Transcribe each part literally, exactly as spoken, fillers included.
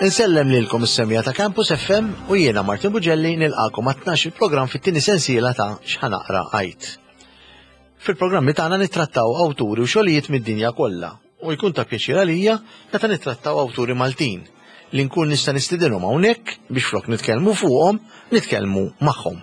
Insellem lilkom is-semmija ta' Campus F M u jiena Martin Buġelli nilqakom għat-tnax il-programm fit-tieni sensiela ta' x'ħanaqra għajt. Fil-programmi tagħna nittrattaw awturi u xogħlijiet mid-dinja kollha u jkun ta' pjaċir għalija meta nittrattaw awturi Maltin li nkun nista' nistidinhom hawnhekk biex flok nitkellmu fuqhom nitkellmu magħhom.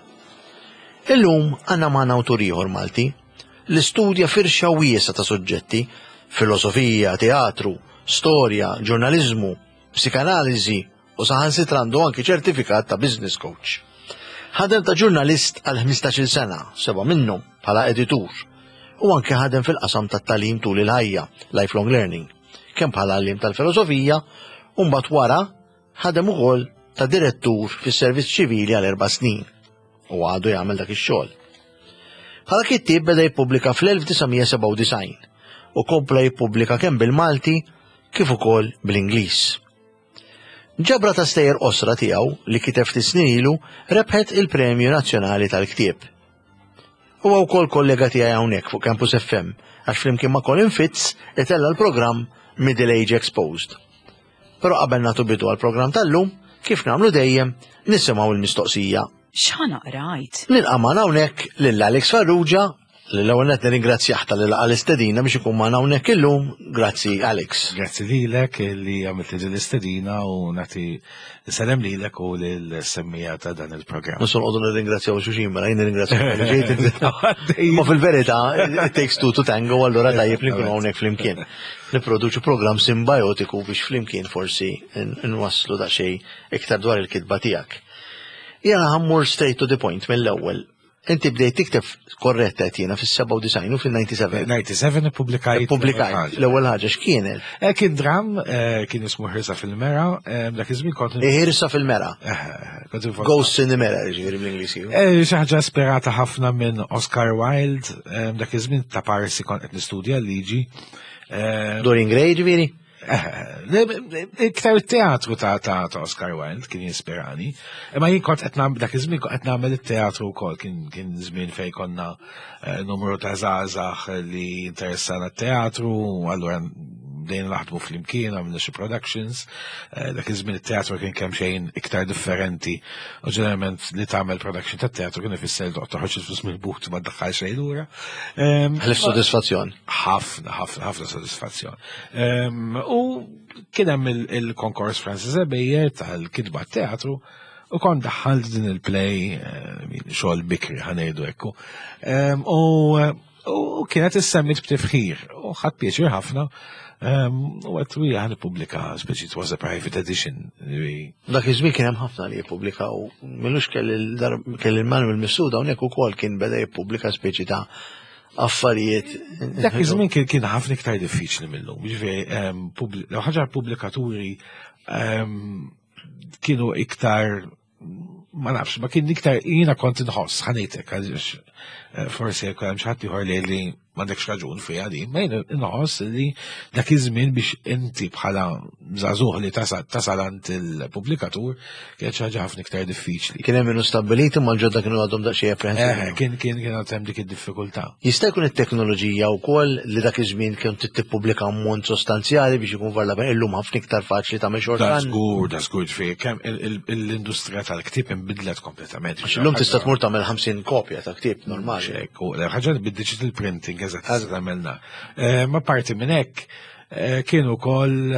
Illum għandna magħna awtur ieħor Malti li studja firxa wiesa ta' suġġetti: filosofija, teatru, storja, ġurnaliżmu, psikanaliżi u saħansitra għandu anki ċertifikat ta' business coach. Ħadem ta' ġurnalist għal ħmistax-il sena, seba' minnhom bħala editur, u anke ħadem fil-qasam tat-tagħlim tul il-ħajja, lifelong learning, kemm bħala għalliem tal-filosofija u mbagħad wara ħadem ukoll ta' direttur fis-servizz ċivili għal erba' snin u għadu jagħmel dak ix-xogħol. Bħala kittieb beda jippubblika fl-elf tisgħemija sebgħa u disgħin u kompla jippubblika kemm bil-Malti kif ukoll bl-Ingliż. Ġabra ta' stejjer qosra tiegħu li kiteb ftit snin ilu rebħet il-Premju Nazzjonali tal-Ktieb. Huwa wkoll kollega tiegħi hawnhekk fuq Campus F M għax flimkien ma' Colin Fitz itella l-programm Middle Age Exposed. Però qabel nagħtu bidu għall-programm tal-lum, kif nagħmlu dejjem, nisimgħu l-mistoqsija. X'ħanaqra għajt? Nilqa' magħna hawnhekk lil Alex Farrugia li l-ewwel qed nirringrazzjah tal-ilqa' l-istedina biex ikun magħna hawnhekk illum. Grazzi Alex. Grazzi lilek li għamilt li l-istedina u nagħti salem lilek u lill-semmija ta' dan il-programm. Nus nqogħdu nirringrazzjaw xulxin mela jien nirringrazzjak. Ma fil-verità it takes two to tango allura tajjeb li nkunu hawnhekk flimkien. Nipproduċu programm simbiotiku biex flimkien forsi nwasslu daqsxejn iktar dwar il-kitba tiegħek. Jiena ħammur straight to the point mill-ewwel. Inti bdejt tikteb korretta qed jiena fis-seba' u disgħin u fil-ninety-seven. ninety-seven ippubblikajt. Ippubblikajt l-ewwel ħaġa x'kienet? Kien dram kien ismu Ħirsa fil-Mera, dak iż-żmien kont. Ħirsa fil-Mera. Ghosts in the Mera ġifieri bl-Ingliżi. Xi ħaġa ispirata ħafna minn Oscar Wilde, dak iż-żmien ta' Parsi kont qed nistudja liġi. Dorian Gray ġifieri? Iktar teatru ta' ta' Oscar Wilde kien jinspirani. Imma jien kont qed nagħmel dak iż-żmien kont qed nagħmel it-teatru wkoll kien kien żmien fejn konna numru ta' żgħażagħ li interessana t-teatru, allura bdejna naħdmu flimkien għamilna xi productions. Dak iż-żmien it-teatru kien kemm xejn iktar differenti. U ġeneralment li tagħmel production tat-teatru kien ifisser toħroġ il-flus mill-but ma tdaħħal xejn lura. Ħlif sodisfazzjon. Ħafna, ħafna, ħafna sodisfazzjon. U kien hemm il-konkors Francis Ebejjer tal-kitba teatru u kont daħħalt din il-play xogħol bikri ħanejdu hekk. U kienet issemmit b'tifħir u ħadd pjaċir ħafna. U għat u għan publika, speċi it was a private edition. Dak iż-żmien kien hemm ħafna li jippubblika u millux kelli l-Manuel Missuda hawnhekk ukoll kien beda jippubblika speċi ta' affarijiet. Dak iż-żmien kien ħafna iktar diffiċli minnhom. Jiġifieri l ħaġa pubblikaturi kienu iktar ma nafx, ma kien iktar jiena kont inħoss ħanejtek għaliex forsi jekk hemm xi ħadd ieħor li m'għandekx raġun fiha di, ma jien inħoss li dak iż-żmien biex inti bħala żagħżugħ li tasal għand il-pubblikatur kien xi ħaġa ħafna iktar diffiċli. Kien hemm minnu stabbiliti mal-ġodda kienu għadhom daqsxejn apprehensivi. Kien kien kien hemm dik id-diffikultà. Jista' jkun it-teknoloġija wkoll li dak iż-żmien kien tippubblika ammont sostanzjali biex ikun varla illum ħafna iktar faċli tagħmel xogħol. Das żgur, das żgur fi kemm l-industrija tal-ktieb inbidlet kompletament. Illum tista' tmur tagħmel ħamsin kopja ta' ktieb normali. Ħaġa bid-digital printing eżatt għamilna. Ma parti minn hekk kienu wkoll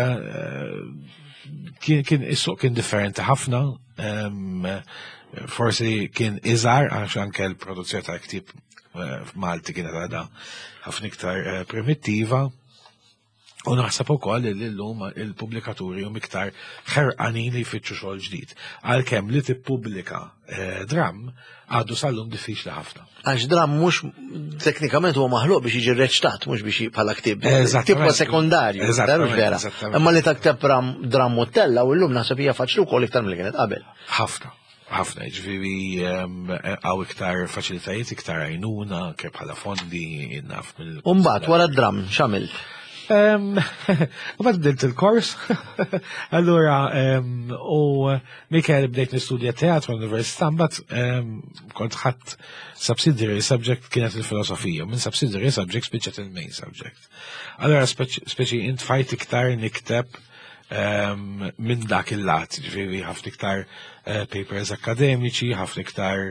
kien is-suq kien differenti ħafna. Forsi kien iżgħar għax anke l-produzzjoni tal-ktieb f'Malti kienet għadha ħafna iktar primittiva. U naħseb ukoll li llum il-pubblikaturi hum iktar ħerqanin li jfittxu xogħol ġdid. Għalkemm li tippubblika dram għadu sal-lum diffiċli ħafna. Għax dram mhux teknikament huwa maħluq biex jiġi reċtat, mhux biex bħala ktieb. Ktieb sekondarju, vera. Imma li takteb dram mottella u llum naħseb hija faċli wkoll iktar milli kienet qabel. Ħafna. ħafna, ġifieri għaw iktar faċilitajiet, iktar għajnuna, kif bħala fondi naf mill. U mbagħad wara d-dram x'għamilt? U bad bdilt il-kors, allura u Mikael bdejt nistudja teatru università, mbagħad kont ħadd subsidiary subject kienet il-filosofija, minn subsidiary subject spiċċet il-main subject. Allura speċi int fajt iktar nikteb minn dak il-lat, ġifieri ħafna iktar papers akademiċi, ħafna iktar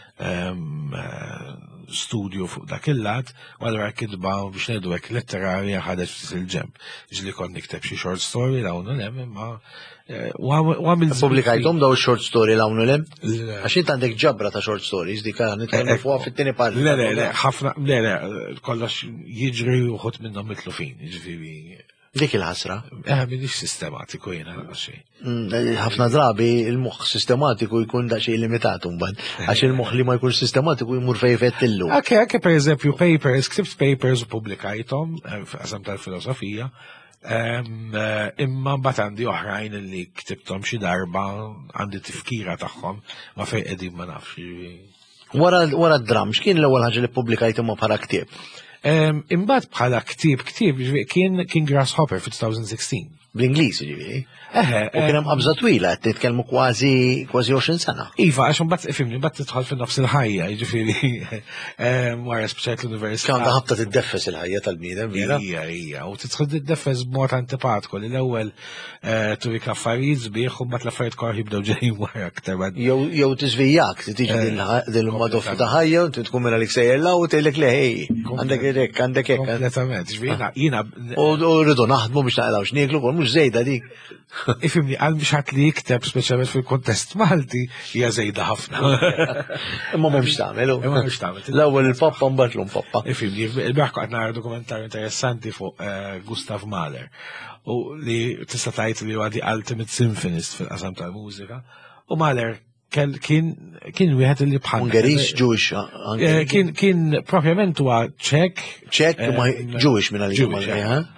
studju fuq dak il-lat, u allura kidba biex ngħidu hekk letterarja ħadet ftit il-ġemp. Ġli kont nikteb xi short story hawn u hemm imma Pubblikajthom daw short story l-hawn u lem? Għax int għandek ġabra ta' short stories dik nitkellmu fuqha fit-tieni parti. Le, le, le, ħafna, le, le, kollox jiġri uħut minnhom mitlufin, jiġifieri. Dik il-ħasra. Eh, minix sistematiku jiena xejn. Ħafna drabi il-moħħ sistematiku jkun daqsxejn limitat mbagħad, għax il-moħħ li ma jkunx sistematiku jmur fejn fettillu. Anke anke pereżempju papers, skipt papers u pubblikajthom f'qasam tal-filosofija. Imma mbagħad għandi oħrajn li ktibthom xi darba għandi tifkira tagħhom ma fejn qegħdin ma nafx. Wara wara d-dram x'kien l-ewwel ħaġa li pubblikajt imma bħala ktieb? Imbagħad bħala ktieb ktieb kien kien Grasshopper fi twenty sixteen. Bl-Ingliż jiġifieri. Eħe. U kien hemm qabża twila qed titkellmu kważi kważi għoxrin sena. Iva, għax imbagħad ifhimni mbagħad tidħol fin-nofs il-ħajja, jiġifieri wara speċjalt l-università. Kien ħabta tiddeffes il-ħajja tal-bniedem vera. Hija hija, u tidħol tiddeffes b'mod antipatku li l-ewwel turik affarijiet sbieħ u mbagħad l-affarijiet kollha jibdew ġejjin wara aktar. Jew jew tiżvijak, tiġi din il-madof ta' ħajja u tkun minn għalik sejjella u tgħidlek le ħej, għandek hekk, għandek hekk. Kompletament, ġifieri jiena. U rridu naħdmu biex naqgħu x'nieklu wkoll mhux żejda dik. Ifimni, għal biex ħadd li jikteb speċjalment fil-kontest Malti hija żejda ħafna. Imma m'hemmx tagħmel. Imma m'hemmx tagħmel. L-ewwel il-poppa mbagħad l-impoppa. Ifimni, il-beħ qed nara dokumentarju interessanti fuq Gustav Mahler u li tista' tgħid li huwa the ultimate symphonist fil-qasam tal-mużika u Mahler kien kien wieħed li bħal Ungeris Jewish. Kien kien propjament huwa Ċek. Ċek ma Jewish minn għalik.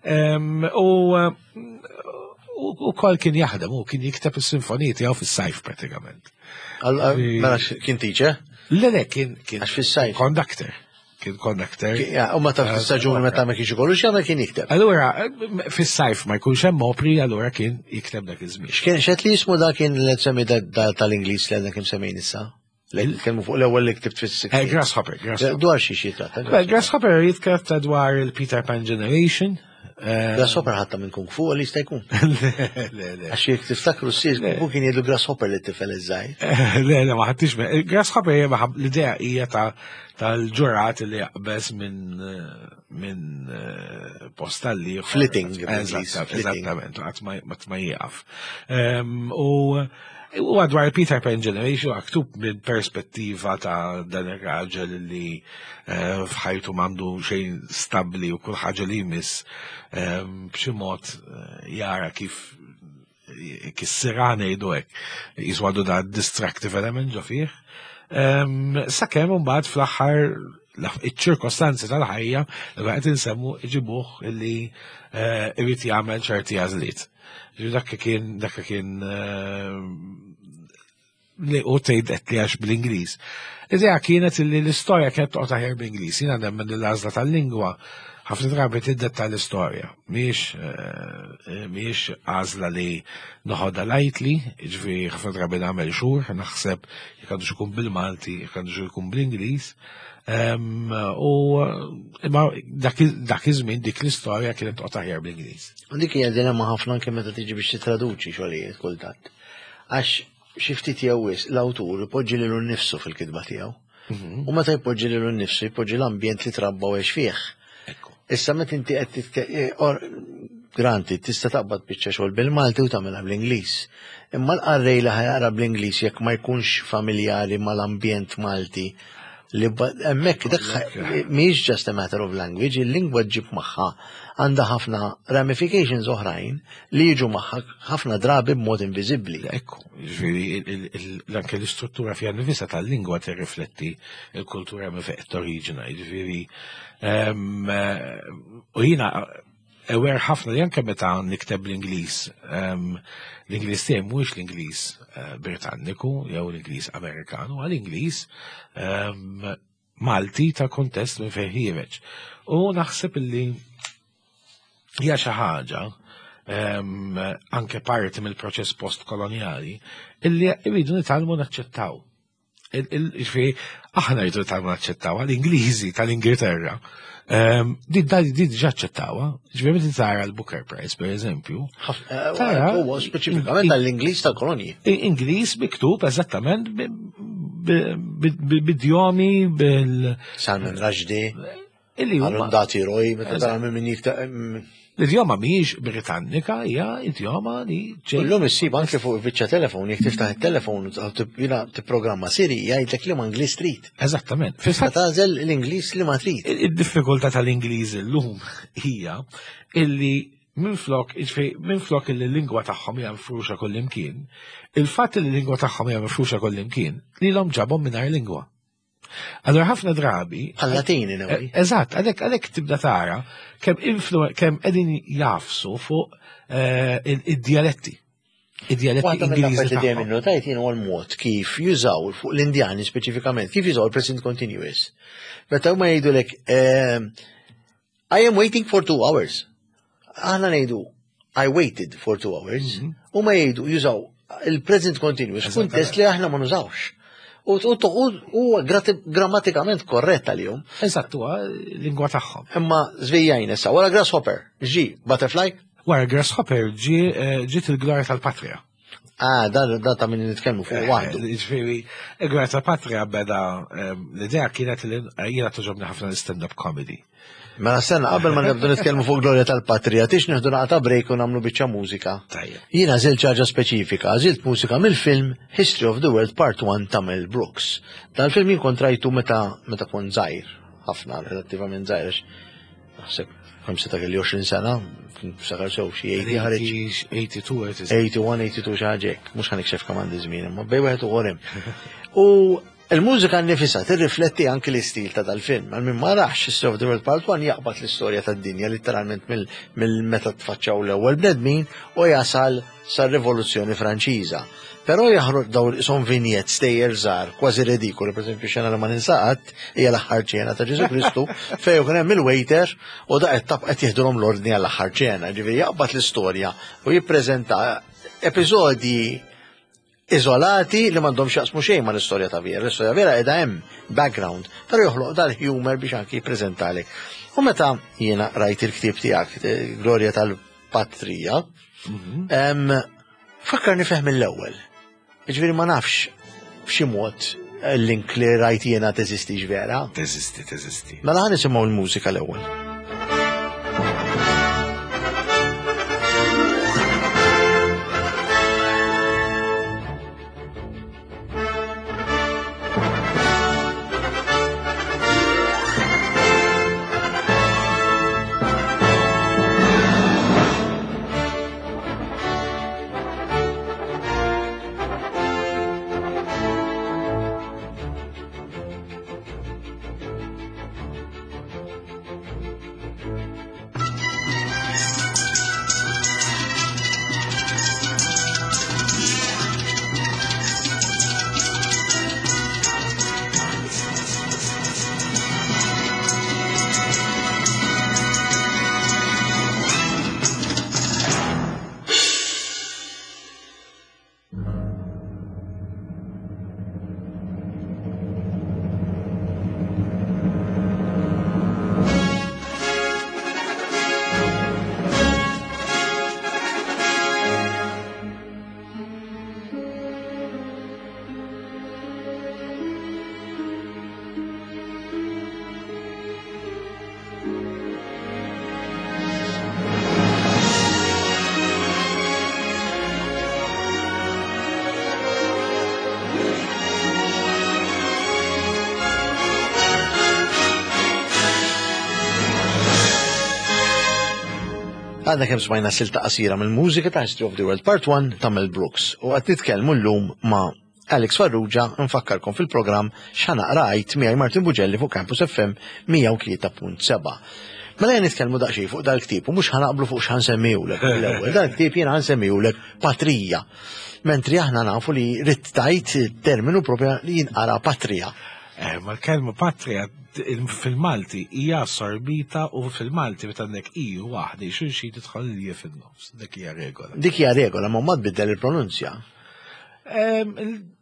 U kol kien jaħdem, u kien jikteb il-sinfonijiet jaw fil-sajf pratikament. Mela kien tiċe? Le, le, kien Għax fil-sajf. Kondakter. Kien kondakter. U ma taf fil-staġuni meta ma kienx ikollu x'jagħmel kien jikteb. Allura, fil-sajf ma jkunx hemm opri, allura kien jikteb dak iż-żmien. X'kien xed li jismu da kien li semmi tal-Ingliż li għandna kemm semmejn issa? Kelmu fuq l-ewwel li ktibt fis-sixties. Grasshopper. Dwar xi jitratta. Grasshopper jitratta dwar il-Peter Pan Generation. Grasshopper ħatta minn kung fu li jista' jkun. Għax jekk tiftakru s-sis kung fu kien jgħidu Grasshopper li tifel iż-żgħir. Le, le, ma ħaddix Grasshopper hija l-idea hija tal-ġurat li jaqbeż minn minn postalli. Flitting. Eżattament, qatt ma jieqaf. U għadwar Peter Pan Generation għaktub minn perspettiva ta' dan il-raġel li fħajtu mandu xejn stabli u kull ħaġa li jmiss b'xi mod jara kif kis-sirana jgħidu hekk jiswadu da distractive element ġo fih. Sakemm imbagħad fl-aħħar iċ-ċirkostanzi tal-ħajja li qed insemmu iġibuh illi irid jagħmel ċerti għażliet. Dakka kien, dakka kien, li u tgħid qed li għax bl-Ingliż. Idea kienet li l-istorja kienet toqgħod aħjar bl-Ingliż. Jiena nemmen l-għażla tal-lingwa ħafna drabi tiddet tal-istorja. Mhix mhix għażla li noħodha lightly, jiġifieri ħafna drabi nagħmel xhur, naħseb jekk għandu ikun bil-Malti, jekk għandu ikun bl-Ingliż. U imma dak iż-żmien dik l-istorja kienet toqgħod aħjar bl-Ingliż. U dik hija dilemma ħafna anke meta tiġi biex titraduċi xogħlijiet kultant. Għax xi ftit jewwis l-awtur ipoġġi lilu nnifsu fil-kitba tiegħu. U meta jpoġġi lilu nnifsu jpoġġi l-ambjent li trabba u fih. Issa meta inti qed granti tista' taqbad biċċa xogħol bil-Malti u tagħmilha bl-Ingliż. Imma l-qarrej li ħajara bl-Ingliż jekk ma jkunx familjari mal-ambjent Malti li hemmhekk mhijiex just a matter of language, il-lingwa ġib magħha għandha ħafna ramifications oħrajn li jiġu magħha ħafna drabi b'mod inviżibbli. Ekku, jiġifieri anke l-istruttura fiha nifisha tal-lingwa tirrifletti l-kultura minn fejn qed toriġina, jiġifieri u jiena aware ħafna li anke meta nikteb l-Ingliż. L-Ingliż tiegħi mhuwiex l-Ingliż Britanniku jew l-Ingliż Amerikanu, għal Ingliż Malti ta' kontest minn fejn ħieveġ. U naħseb illi hija xi ħaġa anke parti mill-proċess postkolonjali illi jridu nitgħallmu naċċettaw. Ġifieri aħna rridu tal naċċettawha l-Ingliżi tal-Ingilterra. Di diġà ċettawha, ġifieri meta tara l-Booker Prize pereżempju. Huwa speċifikament tal-Ingliż tal-kolonji. Ingliż miktub eżattament bidjomi bil. Salman Rushdie. Arundhati Roy, meta tara minn L-idjoma mhijiex Britannika, hija idjoma li ġej. Illum issib anke fuq il-biċċa telefon, jekk tiftaħ it-telefon u tipprogramma Siri jgħidlek liema Ingliż trid. Eżattament. Tagħżel l-Ingliż li ma trid. Id-diffikultà tal-Ingliż illum hija illi minflok minflok illi l-lingwa tagħhom hija mfruxa kullimkien, il-fatt li l-lingwa tagħhom hija mfruxa kullimkien lilhom ġabhom mingħajr lingwa. Allora ħafna drabi. Ħallatini newi. Eżatt, għalhekk għalhekk tibda tara kemm influ kemm qegħdin jafsu fuq id-dialetti. Id-dialetti Ingliżi. Waħda dejjem innotajt jien huwa l-mod kif jużaw fuq l-Indjani speċifikament, kif jużaw il-present continuous. Meta huma jgħidulek I am waiting for two hours. Aħna ngħidu I waited for two hours. Huma jgħidu jużaw il-present continuous kuntest li aħna ma nużawx. U grammatikament korretta li jum. Eżatt, huwa lingwa tagħhom. Imma żvijajn issa, wara grasshopper, ġi, butterfly? Wara grasshopper ġi ġiet il-glorja tal-Patrija. Ah, da ta' min nitkellmu fuq waħdu. Ġifieri, il-glorja tal-Patrija beda l-idea kienet li jiena toġobni ħafna l-stand-up comedy. Mela stenna qabel ma nibdu nitkellmu fuq glorja tal-Patrija, tix nieħdu naqta break u nagħmlu biċċa mużika. Jiena żilt ħaġa speċifika, żilt mużika mill-film History of the World Part one ta' Mel Brooks. Dan-film jien kont rajtu meta meta kont żgħir, ħafna relattivament żgħir. Naħseb kemm seta' kelli għoxrin sena, sakar sew xi eighty-two, eighty-one, eighty-two xi ħaġa hekk, mhux ħanikxef kemm għandi żmien, imma bej wieħed u ħorem. U il-mużika nnifisha tirrifletti anke l-istil ta' dal-film. Għal min ma raħx History of the World Part one jaqbad l-istorja tad-dinja letteralment mill-meta tfaċċaw l-ewwel bnedmin u jasal sar-Rivoluzzjoni Franċiża. Però jaħroġ dawn isom vinjet stejjer żgħar, kważi redikoli, pereżempju xena li ma ninsaqat hija l-aħħar ċena ta' Ġesu Kristu, fejn kien hemm il-waiter u da qed qed jieħdulhom l-ordni għall-aħħar ċena, ġifieri jaqbad l-istorja u jippreżenta episodji iżolati li m'għandhomx jaqsmu xejn ma l-istorja ta' vera. L-istorja vera qiegħda hemm background, però joħloq dal-humor biex anke jippreżentalek. U meta jiena rajt il-ktieb tiegħek Glorja tal-Patrija, fakkarni fehm l-ewwel. Ġifieri ma nafx b'xi mod l-link li rajt jiena teżistix vera. Teżisti, teżisti. Mela ħa nisimgħu l-mużika l-ewwel. Għadna kemm smajna silta qasira mill-mużika ta' History of the World Part one ta' Mel Brooks u qed nitkellmu llum ma' Alex Farrugia nfakkarkom fil-programm x'ħanaqra għajt miegħi Martin Buġelli fuq Campus F M mija u tlieta punt seba'. Mela jien nitkellmu daqsxejn fuq dal-ktieb u mhux ħanaqblu fuq x'ħansemmihulek l-ewwel. Dal-ktieb jien ħansemmihulek Patrija. Mentri aħna nafu li rid tajt terminu propja li jinqara Patrija. Eh, ma l-kelma Patrija fil-Malti hija sorbita u fil-Malti meta għandek i waħda xulxin tidħol li fin-nofs. Dik hija regola. Dik hija regola ma ma tbiddel il-pronunzja.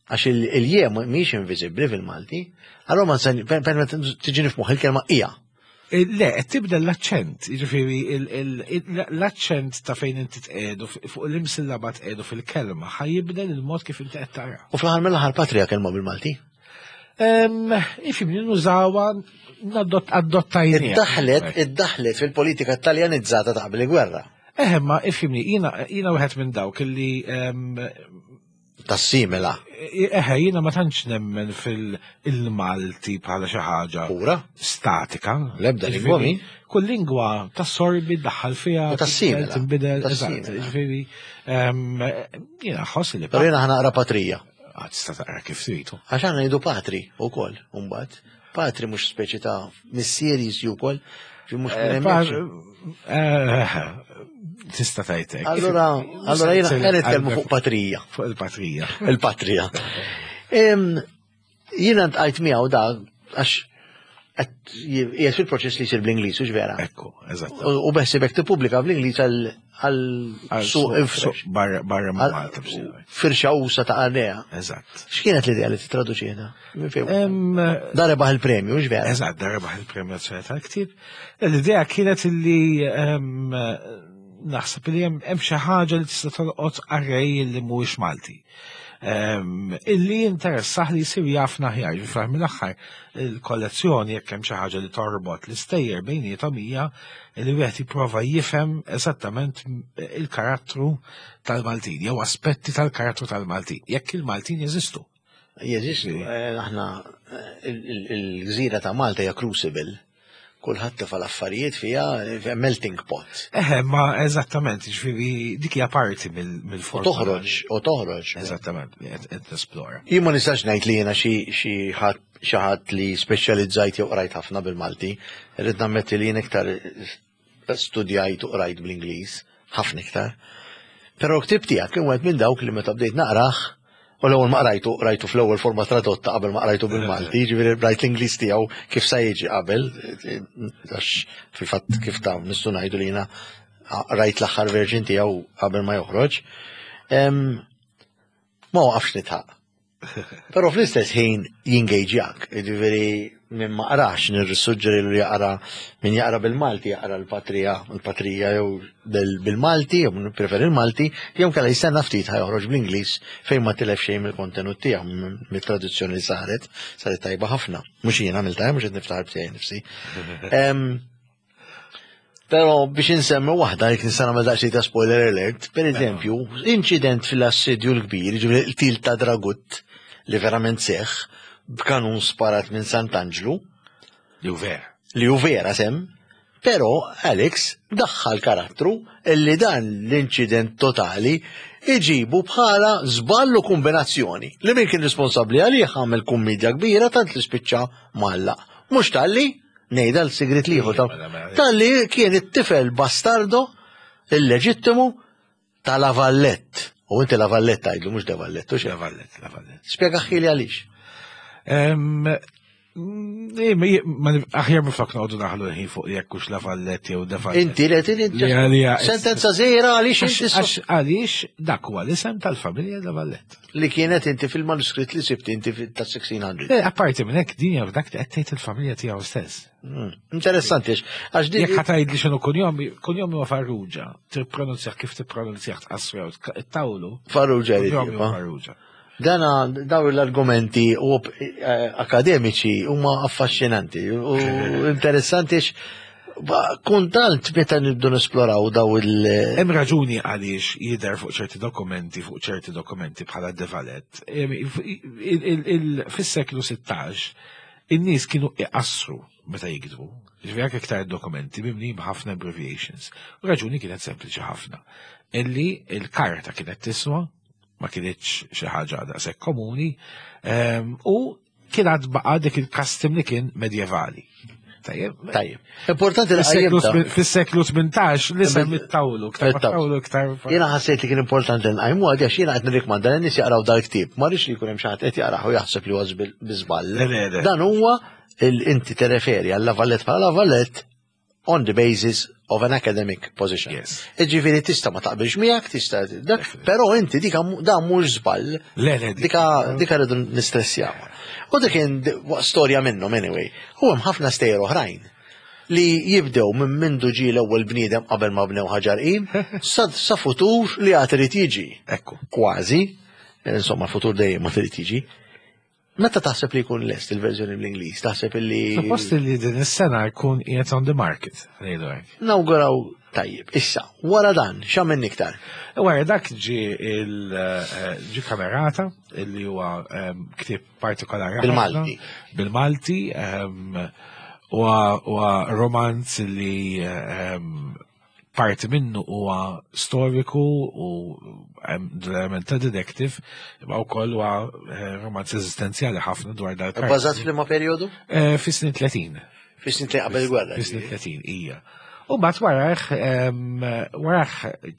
Għax il-jie mhix inviżibbli fil-Malti, allura ma permett tiġi nifmuħ il-kelma hija. Le, qed tibda l-aċċent, jiġifieri l-aċċent ta' fejn inti tqiegħdu fuq l-imsillaba tqiegħdu fil-kelma ħajjibdel il-mod kif inti qed tara. U fl-aħħar mill-aħħar patrija kelma bil-Malti? Ifimni nużawha adottajnija. Iddaħlet, iddaħlet fil-politika taljanizzata ta' qabel il-gwerra. Eħe, ma ifimni, jiena wieħed minn dawk illi tas-simila. Eħe, jiena ma tantx nemmen fil-Malti bħala xi ħaġa Pura? statika. L-ebda lingwa min? Kull lingwa tassorbi daħħal fiha. Tas-simila. Tinbidel. Ġifieri jiena ħossi li. Però jiena ħanaqra patrija. Għad tista' taqra kif tridu. Għax għandna ngħidu patri wkoll, imbagħad. Patri mhux speċi ta' mis-series wkoll. Tista' tajtek. Allora, allora jiena qed nitkellmu fuq patrija. Fuq il-patrija. Il-patrija. Jiena ntqajt miegħu da għax qiegħed fil-proċess li jsir bl-Ingliż mhux vera. Ekku, eżatt. U beħsibek tippubblika bl-Ingliż għal-suq barra Malta. Firxa usa ta' għardea. Eżatt. X'kienet l-idea li titraduċiha? Da rebaħ il-premju, mhux vera? Eżatt, da rebaħ il-premju tal-ktieb. L-idea kienet li naħseb li hemm xi ħaġa li tista' tolqot arrej li mhuwiex Malti. Illi interessaħ li jsir jafna ħjar, ġifraħ mill-aħħar il-kollezzjoni jekk hemm xi ħaġa li torbot l-istejjer bejniethom hija li wieħed jipprova jifhem eżattament il-karattru tal-Maltin, jew aspetti tal-karattru tal-Maltin, jekk il-Maltin jeżistu. Jeżistu, aħna il-gżira ta' Malta hija crucible. Kulħadd tifal affarijiet fiha melting pot. Eħe, ma eżattament, ġifieri dik hija parti mill-forma. Toħroġ, u toħroġ. Eżattament, qed nesplora. Jien ma nistax ngħid li jiena xi ħadd li speċjalizzajt jew qrajt ħafna bil-Malti, irrid nammetti li jien iktar studjajt u qrajt bl-Ingliż, ħafna iktar. Però l-ktieb tiegħek kien wieħed minn dawk li meta bdejt naqrah, u l-ewwel ma qrajtu qrajtu fl-ewwel forma tradotta qabel ma qrajtu bil-Malti, ġifieri rajt l-Ingliż tiegħu kif sa jiġi qabel, għax fil-fatt kif ta' nistgħu ngħidu li jiena rajt l-aħħar version tiegħu qabel ma joħroġ. Ma waqafx nitħaq. Però fl-istess ħin jingeġjak, ġifieri minn ma qarax nirrissuġġeri li jaqra min jaqra bil-Malti jaqra l-patrija, l-patrija jew bil-Malti, jew nippreferi l-Malti, jew kellha jistenna ftit ħajħroġ bl-Ingliż fejn ma tilef xejn mill-kontenut tiegħu mit-traduzzjoni li saret, saret tajba ħafna. Mhux jien għamilta, mhux qed niftaħar btiegħi nifsi. Però biex insemmi waħda jekk nista' nagħmel daqsxejn ta' spoiler alert, pereżempju, inċident fil-assedju l-kbir, ġifieri l-til ta' Dragut li verament seħħ b'kanun sparat minn Sant'Angelo. Li hu vera. Li hu vera sem, però Alex daħħal karattru illi dan l-inċident totali iġibu bħala żball u kombinazzjoni. Li min kien responsabbli għalih għamel kummedja kbira tant li spiċċa mallaq. Mhux talli ngħidha l-sigrit liħu talli kien it-tifel bastardo illeġittimu ta' Lavallett. U inti Lavallett tgħidlu mhux De Vallett, u Lavallett, Lavallett. Spjega ħili għaliex. Aħjar miflok noqdu naħlu ħin fuq jekkux Lavallett jew De Vallett. Inti li sentenza żgħira għaliex għaliex dak huwa l-isem tal-familja Lavallett. Li kienet inti fil-manuskritt li sibt inti tas-sixteen hundred. Apparti minn hekk din hija dak qed tgħid il-familja tiegħu stess. Interessanti għax din. Jekk ħatajd li x'inhu kunjom kunjom huwa Farrugia, tippronunzjah kif tippronunzjah tqassrew tawlu. Farrugia li Farrugia. Dana daw l-argumenti u akademiċi huma affaxxinanti u interessanti kuntant meta nibdu nesploraw daw il- Hemm raġuni għaliex jidher fuq ċerti dokumenti fuq ċerti dokumenti bħala De Vallett. Fis-seklu sittax in-nies kienu iqassru meta jikdbu. Ġifieri iktar dokumenti mimli b'ħafna abbreviations. U raġuni kienet sempliċi ħafna. Illi il-karta kienet tiswa ma kienitx xi ħaġa daqshekk komuni u kien għad baqa' dik il-kastim li kien medjevali. Tajjeb. Tajjeb. Importanti l fis-seklu tmintax li sem it-tawlu, ktar tawlu ktar. Jiena ħassejt li kien importanti nqajmu għadha jiena qed nirrikmanda lin-nies jaqraw dal-ktieb. Ma rridx li jkun hemm xi ħadd qed jaqrah u jaħseb li huwa biżball. Dan huwa inti tirreferi għal Lavallett bħala Lavallett on the basis of an academic position. Yes. Iġifieri tista' ma taqbilx miegħek, tista' però inti dika dan mhux żball. Le, le, Dika dika rridu nistressjaw. U dik kien storja minnhom anyway. U hemm ħafna stejjer oħrajn li jibdew minn mindu ġie l-ewwel bniedem qabel ma bnew ħaġarqim sa sa futur li għad irid jiġi. Ekku. Kważi, insomma futur dejjem ma trid jiġi. Meta taħseb li jkun lest il-verżjoni bl-Ingliż? Taħseb li. Suppost li din is-sena jkun qiegħed on the market, ngħidu hekk. Nawguraw tajjeb. Issa, wara dan, x'għamilni iktar? Wara dak ġi il ġi kamerata li huwa ktieb partikolari Bil-Malti. Bil-Malti huwa romanz li parti minnu huwa storiku u l-element ta' detective, imma wkoll huwa romanz eżistenzjali ħafna dwar dal-każ. Bbażat fl-imma perjodu? Fis-snin tletin. Fis-snin tletin qabel il-gwerra. Fis-snin tletin, hija. U mbagħad waraħ waraħ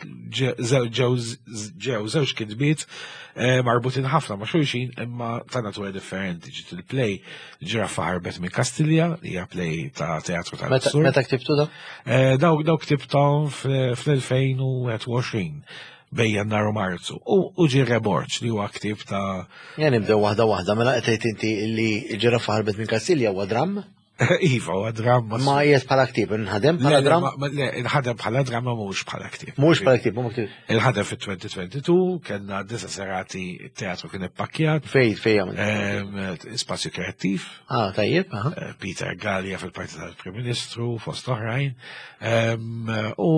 ġew żewġ kitbiet marbutin ħafna ma' xulxin imma ta' natura differenti. Ġiet il-play ġirafa ħarbet minn Kastilja, hija play ta' teatru tal-Sur. Meta ktibtu da? Daw daw ktibtom fl-elfejn u għoxrin bejn Jannar u Marzu. U ġi Reborċ li huwa ktib ta' Jien nibdew waħda waħda mela qed tgħid inti li ġirafa ħarbet minn Kastilja huwa dram? Iva, huwa dramma. Ma jiet bħala ktib, nħadem bħala dram? Le, nħadem bħala dramma mhux bħala ktib. Mhux bħala ktib, mhux ktib. Il-ħadem fit-twenty twenty-two kellna disa serati teatru kien ippakkjat. Fej, fej għamil. Spazju kreattiv. Ah, tajjeb, aha. Peter Gallia fil-Partit tal-Prim Ministru, fost oħrajn. U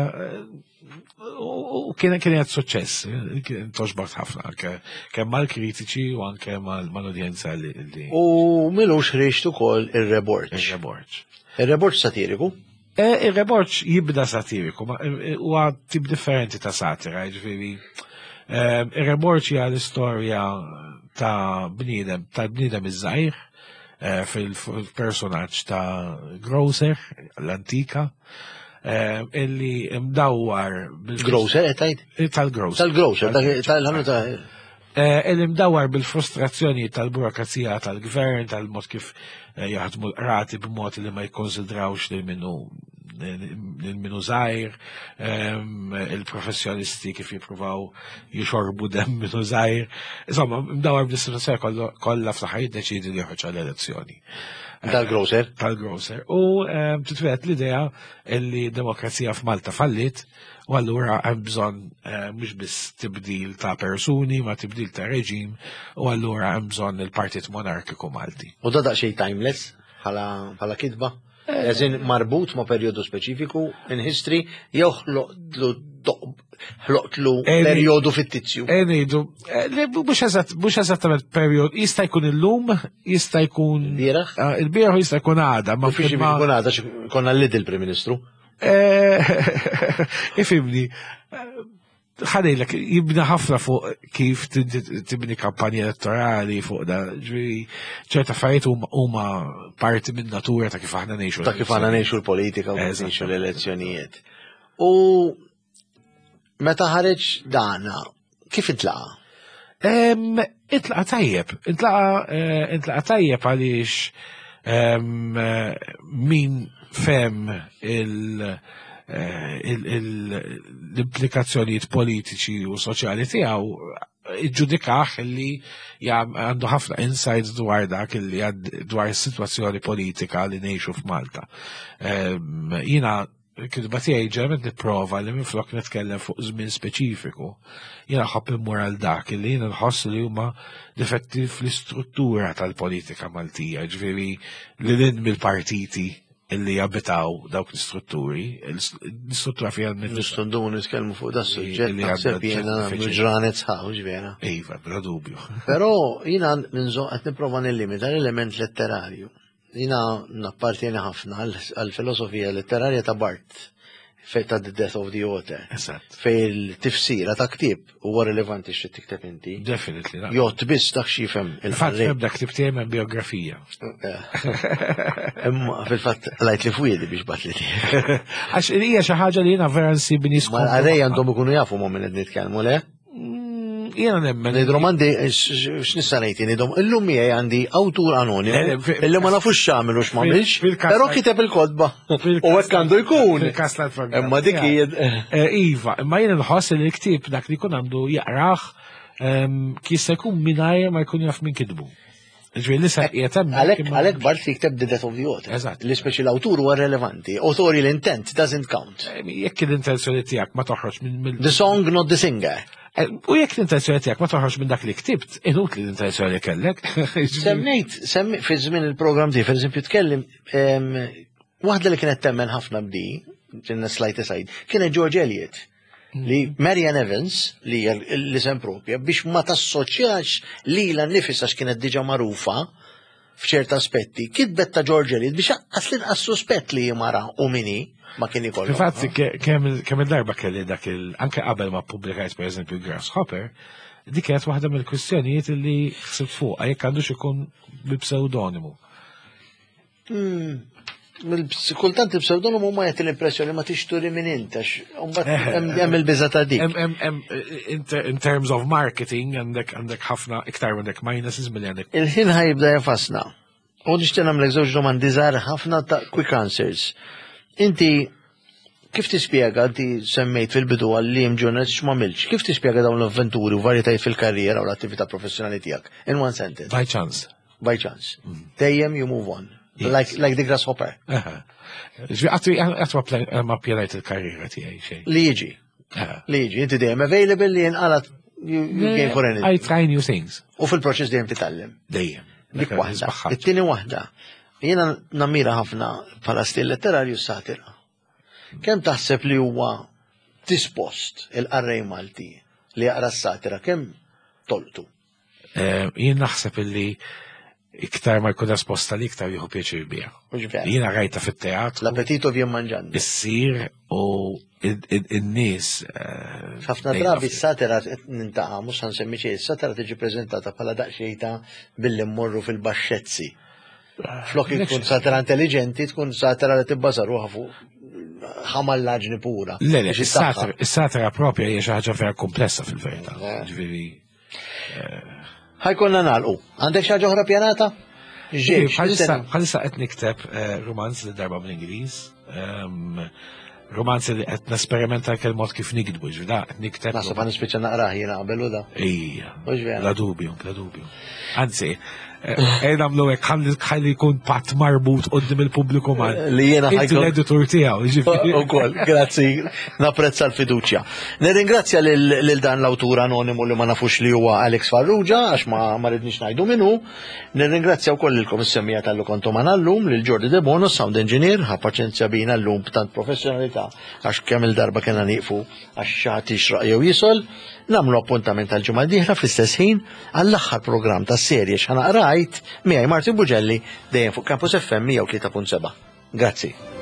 U kien kien qed suċċess, kien toġbort ħafna kemm mal-kritiċi u anke mal-udjenza li. U milux ħriġt ukoll ir-Reborċ. Ir-Reborċ. Ir-Reborċ satiriku? Ir-Reborċ jibda satiriku, ma huwa tip differenti ta' satira, ġifieri. Ir-Reborċ hija l-istorja ta' bniedem, ta' bniedem iż-żgħir fil-personaġġ ta' Grocer, l-antika. Illi mdawwar Grocer, etajt? Tal-Grocer. Tal-Grocer, tal-ħanuta. Illi mdawwar bil-frustrazzjoni tal-burokrazija tal-gvern, tal-mod kif jaħdmu l-qrati b'mod li ma jkonsidrawx li minnu il-minu zaħir, il-professjonisti kif jipruvaw jixorbu dem minu zaħir. Insomma, mdawar b'l-istituzzjoni kollha fl-ħajt deċidi li joħroġ għall-elezzjoni. Tal-Grocer? Tal-Grocer. U titwet l-idea li demokrazija f'Malta fallit u allura hemm bżonn mhux biss tibdil ta' persuni ma tibdil ta' reġim u allura hemm bżonn il-Partit Monarkiku Malti. U da daqsxejn timeless bħala kitba? Eżin marbut ma' perjodu speċifiku in history jew ħloqtlu perjodu fittizju. Enidu, mhux eżattament perjodu, jista' jkun illum, jista' jkun il-bieraħ? Il-bieraħ jista' jkun għada, ma fiex jkun għada konna l-Lidl Prim Ministru. Ifimni, ħadejlek, jibna ħafna fuq kif tibni kampanja elettorali fuq da, ġviri, ċerta affarijiet huma parti minn natura ta' kif aħna ngħixu. Ta' kif aħna ngħixu l-politika u ngħixu l-elezzjonijiet. U meta ħareġ dana, kif intlaqa? Intlaqa tajjeb, intlaqa tajjeb għaliex min fem il- l-implikazzjonijiet politiċi u soċjali tiegħu iġġudikaħ li għandu ħafna insights dwar dak li dwar is-sitwazzjoni politika li ngħixu f'Malta. Jiena kitba tiegħi ġemet nipprova li minflok nitkellem fuq żmien speċifiku. Jiena ħobb immur għal dak li jiena nħoss li huma difetti fl-istruttura tal-politika Maltija, ġifieri li lin mill-partiti illi jabitaw dawk l-istrutturi, l-istruttura fija Nistundu nitkellmu fuq da s-suġġett naħseb jiena ġranet sħaw ġvera. Iva, bla dubju. Però jiena ninżo qed nipprova nillimita l-element letterarju. Jiena nappartieni ħafna għall-filosofija letterarja ta' Barth fej ta' The Death of the Author. Esatt. Fej il-tifsira ta' ktib huwa rilevanti xi tikteb inti. Definitely. Jgħod biss dak xi jifhem il-fatt nibda ktib tiegħi minn biografija. Imma fil-fatt lajt li fwiedi biex batli tiegħek. Għax hija xi ħaġa li jiena vera nsibni Ma għalej għandhom ikunu jafu ma minn qed nitkellmu le? Jena nemmen. Nidrom għandi, x'nista' ngħid, nidrom illum miegħi għandi awtur anonimu illi ma nafux x'għamel u x'm'għamilx, però kiteb il-kodba. U hekk għandu jkun. Imma dik Iva, imma jiena nħoss li l-ktieb dak li jkun għandu jaqrah kista jkun mingħajr ma jkun jaf min kitbu. Għalek bart li kteb The Death of the Author. Li speċi l-awtur huwa relevanti. Authorial intent doesn't count. Jekk l-intenzjoni tiegħek ma toħroġ minn. The song, not the singer. U jekk l-intenzjoni tiegħek ma toħroġ minn dak li ktibt, inut li l-intenzjoni kellek. Semmejt, semmi fi żmien il-programm tiegħi, pereżempju tkellim waħda li kienet temmen ħafna bdi, ġinna slajt aside, kienet George Eliot. Li Marian Evans, li l-isem propja, biex ma tassoċjax li l-nifisa x'kienet diġa marufa f'ċerta aspetti, kitbet ta' George Eliot biex għaslin għas-suspett li jimara u mini ma kien ikollu. Infatti, kemm il-darba kelli dak il- anke qabel ma pubblikajt per eżempju Grasshopper, dik kienet waħda mill-kwistjonijiet li ħsibt fuq, jekk għandux ikun bi-pseudonimu. Kultant il-pseudonimu ma jgħati l-impressjoni ma tixturi minn intax, hemm il-biża ta' dik. In terms of marketing, għandek ħafna iktar għandek minuses milli għandek. Il-ħin ħajibda jafasna. U nixtieq nagħmlek żewġ domandi żgħar ħafna ta' quick answers. Inti kif tispjega inti semmejt fil-bidu għall-lim journalist x'mamilx, kif tispjega dawn l-avventuri u varjetajiet fil-karriera u l-attività professjonali tiegħek? In one sentence. By chance. By chance. Dejjem you move on. Like, like the grasshopper. Għatwa ma pjanajt il-karriera tijaj xej. Li jiġi. Li jiġi. Inti dejjem available li jinqalat you gain for anything. I try new things. U fil-proċess dejjem titgħallem. Dejjem. Dik waħda. It-tieni waħda. Jiena nammira ħafna bħala stil letterarju satira. Kemm taħseb li huwa dispost il-qarrej Malti li jaqra s-satira, kemm toltu? Jien naħseb illi iktar ma jkun esposta li iktar jieħu pjaċir bija. Jiena rajta fit-teatru. L-appetito vjen manġandi. Issir u in-nies. Ħafna drabi s-satira nintaqa' mhux ħansemmi xejn, s-satira tiġi preżentata bħala daqsxejta billi mmorru fil-baxxezzi. Flok tkun satira intelligenti, tkun satira li tibbażar ruħha fuq ħamallaġni pura. Le, le, is-satira propja hija xi ħaġa vera komplessa fil-verità. Ġifieri. Ħajkonna nagħlqu. Għandek xi ħaġa oħra pjanata? Bħalissa qed nikteb romanz li darba bl-Ingliż. Romanzi li qed nesperimenta kell mod kif nikdbu, ġvida, qed nikteb. Nasab għan nispiċċa naqrah jiena qabel u da. Ija. La dubju, la dubju. Anzi, ejn għamlu hekk ħalli jkun patt marbut qudiem il-pubbliku mal. Li jiena ħajkun l-editur tiegħu. Ukoll, grazzi, napprezza l-fiduċja. Nirringrazzja lil dan l-awtur anonimu li ma nafux li huwa Alex Farrugia għax ma ridniex ngħidu minnu. Nirringrazzja wkoll lilkom is-semmija tal-lu kontom llum lil Jordi De Bono, sound engineer, ħa paċenzja bina llum b'tant professjonalità għax kemm il-darba kena nieqfu għax xagħti xraq jew jisol. Namlu appuntament tal-ġimgħa d-dieħla fl-istess ħin għall-aħħar programm tas-serje x'ħanaqrajt miegħi Martin Buġelli dejjem fuq Campus F M mija u tlieta punt seba'. Grazzi.